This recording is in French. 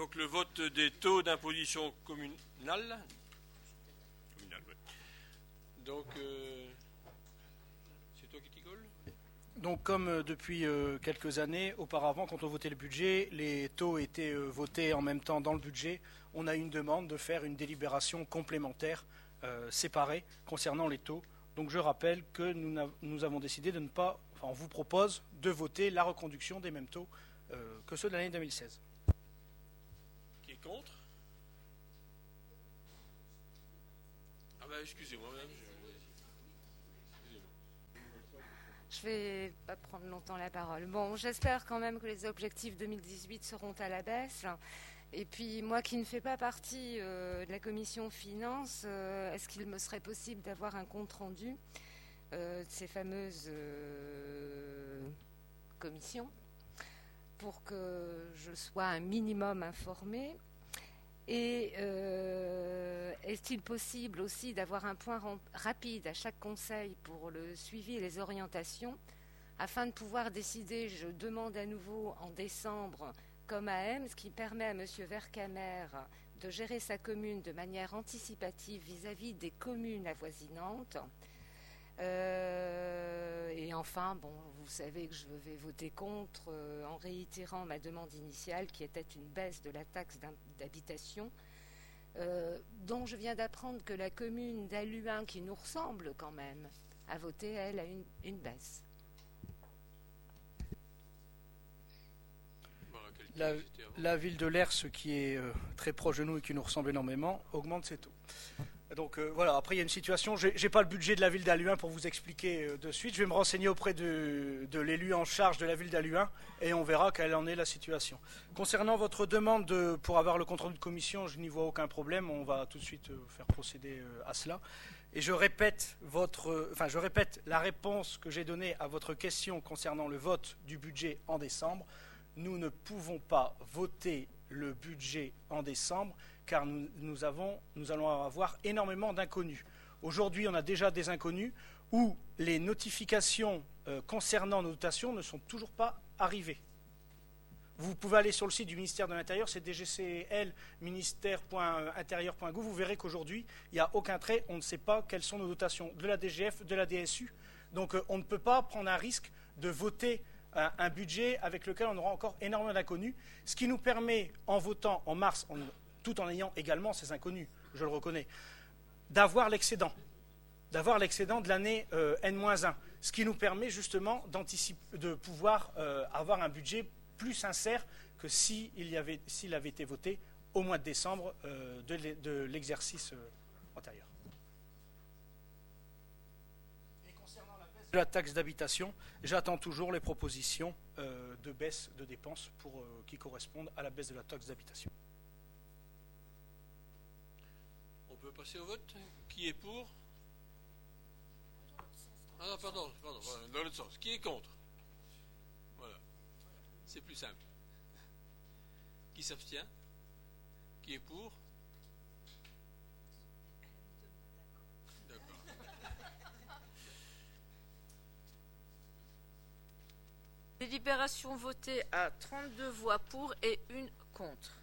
Donc le vote des taux d'imposition communale. Oui. Donc, c'est toi qui t'y colle? Donc comme depuis quelques années, auparavant, quand on votait le budget, les taux étaient votés en même temps dans le budget. On a eu une demande de faire une délibération complémentaire séparée concernant les taux. Donc je rappelle que nous avons décidé de ne pas, enfin on vous propose de voter la reconduction des mêmes taux que ceux de l'année 2016. Qui est contre? Ah ben excusez-moi madame. Je vais pas prendre longtemps la parole. Bon, j'espère quand même que les objectifs 2018 seront à la baisse. Et puis, moi qui ne fais pas partie de la commission finances, est-ce qu'il me serait possible d'avoir un compte-rendu de ces fameuses commissions pour que je sois un minimum informée? Et est-il possible aussi d'avoir un point rapide à chaque conseil pour le suivi et les orientations afin de pouvoir décider, je demande à nouveau en décembre comme à M, ce qui permet à M. Vercamer de gérer sa commune de manière anticipative vis-à-vis des communes avoisinantes. Et enfin, bon, vous savez que je vais voter contre en réitérant ma demande initiale qui était une baisse de la taxe d'habitation, dont je viens d'apprendre que la commune d'Halluin, qui nous ressemble quand même, a voté, elle, à une baisse. La ville de Lers, qui est très proche de nous et qui nous ressemble énormément, augmente ses taux. Donc voilà, après il y a une situation, je n'ai pas le budget de la ville d'Halluin pour vous expliquer de suite, je vais me renseigner auprès de l'élu en charge de la ville d'Halluin et on verra quelle en est la situation. Concernant votre demande pour avoir le compte-rendu de commission, je n'y vois aucun problème, on va tout de suite faire procéder à cela. Et je répète la réponse que j'ai donnée à votre question concernant le vote du budget en décembre. Nous ne pouvons pas voter le budget en décembre car nous allons avoir énormément d'inconnus. Aujourd'hui, on a déjà des inconnus où les notifications concernant nos dotations ne sont toujours pas arrivées. Vous pouvez aller sur le site du ministère de l'Intérieur, c'est dgcl ministère.intérieur.gouv. Vous verrez qu'aujourd'hui, il n'y a aucun trait, on ne sait pas quelles sont nos dotations de la DGF, de la DSU. Donc on ne peut pas prendre un risque de voter un budget avec lequel on aura encore énormément d'inconnus, ce qui nous permet, en votant en mars, tout en ayant également ces inconnus, je le reconnais, d'avoir l'excédent de l'année N-1, ce qui nous permet justement de pouvoir avoir un budget plus sincère que s'il avait été voté au mois de décembre de l'exercice antérieur. De la taxe d'habitation, j'attends toujours les propositions de baisse de dépenses qui correspondent à la baisse de la taxe d'habitation. On peut passer au vote. Qui est pour? Ah non, pardon, dans l'autre sens. Qui est contre? Voilà. C'est plus simple. Qui s'abstient? Qui est pour? D'accord. Délibération votée à 32 voix pour et 1 contre.